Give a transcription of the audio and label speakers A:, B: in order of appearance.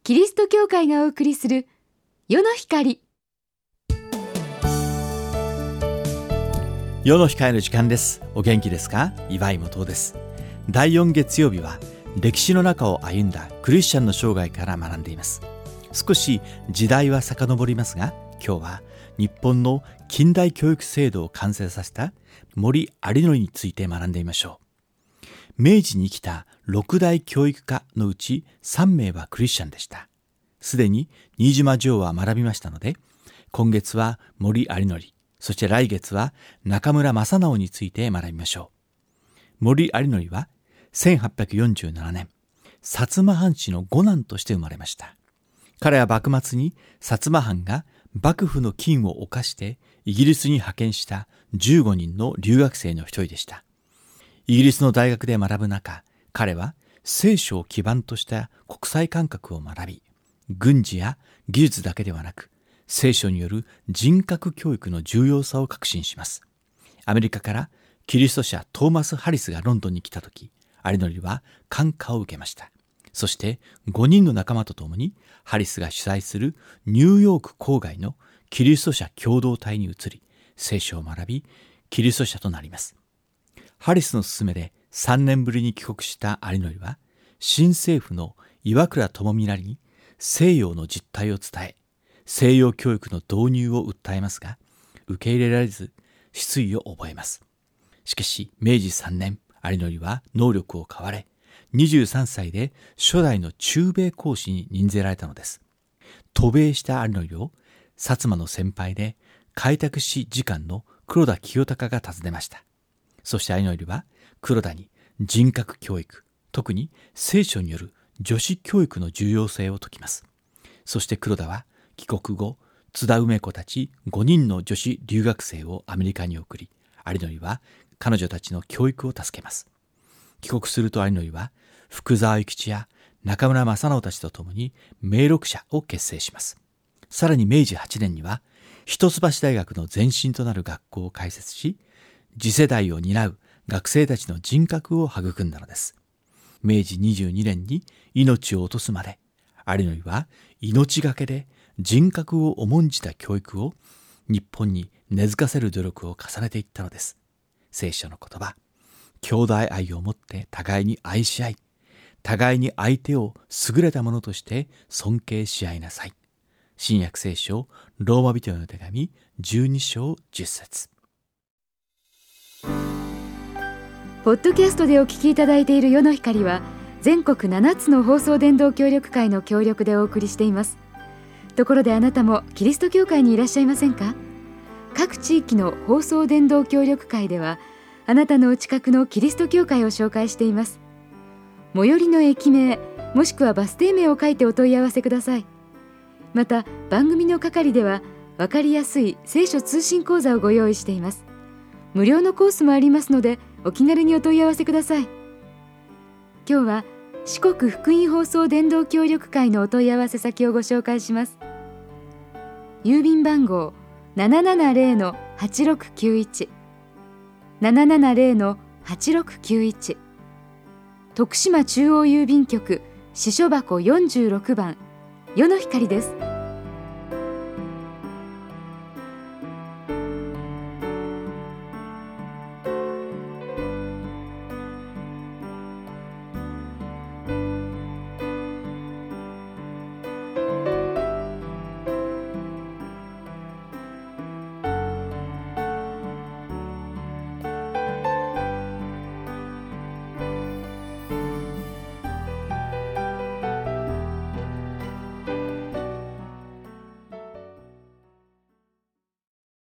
A: キリスト教会がお送りする世の光。
B: 世の光の時間です。お元気ですか？岩井元です。第4月曜日は歴史の中を歩んだクリスチャンの生涯から学んでいます。少し時代は遡りますが、今日は日本の近代教育制度を完成させた森有礼について学んでみましょう。明治に生きた6代教育家のうち3名はクリスチャンでした。すでに新島女王は学びましたので、今月は森有礼、そして来月は中村正直について学びましょう。森有礼は1847年、薩摩藩士の五男として生まれました。彼は幕末に薩摩藩が幕府の禁を犯してイギリスに派遣した15人の留学生の一人でした。イギリスの大学で学ぶ中、彼は聖書を基盤とした国際感覚を学び、軍事や技術だけではなく、聖書による人格教育の重要さを確信します。アメリカからキリスト者トーマス・ハリスがロンドンに来たとき、有礼は感化を受けました。そして5人の仲間と共にハリスが主催するニューヨーク郊外のキリスト者共同体に移り、聖書を学び、キリスト者となります。ハリスの勧めで3年ぶりに帰国した有礼は、新政府の岩倉具視らに西洋の実態を伝え、西洋教育の導入を訴えますが、受け入れられず失意を覚えます。しかし明治3年、有礼は能力を買われ、23歳で初代の駐米公使に任ぜられたのです。渡米した有礼を薩摩の先輩で開拓使次官の黒田清隆が訪ねました。そして有礼は黒田に人格教育、特に聖書による女子教育の重要性を説きます。そして黒田は帰国後、津田梅子たち5人の女子留学生をアメリカに送り、有礼は彼女たちの教育を助けます。帰国すると有礼は福沢諭吉や中村正直たちと共に明録社を結成します。さらに明治8年には一橋大学の前身となる学校を開設し、次世代を担う学生たちの人格を育んだのです。明治22年に命を落とすまで、有礼は命がけで人格を重んじた教育を日本に根付かせる努力を重ねていったのです。聖書の言葉、兄弟愛をもって互いに愛し合い、互いに相手を優れたものとして尊敬し合いなさい。新約聖書ローマ人への手紙12章10節。
A: ポッドキャストでお聞きいただいている世の光は、全国7つの放送伝道協力会の協力でお送りしています。ところであなたもキリスト教会にいらっしゃいませんか？各地域の放送伝道協力会では、あなたのお近くのキリスト教会を紹介しています。最寄りの駅名、もしくはバス停名を書いてお問い合わせください。また番組の係では、分かりやすい聖書通信講座をご用意しています。無料のコースもありますので、お気軽にお問い合わせください。今日は四国福音放送伝道協力会のお問い合わせ先をご紹介します。郵便番号 770-8691 770-8691、徳島中央郵便局支所箱46番、世の光です。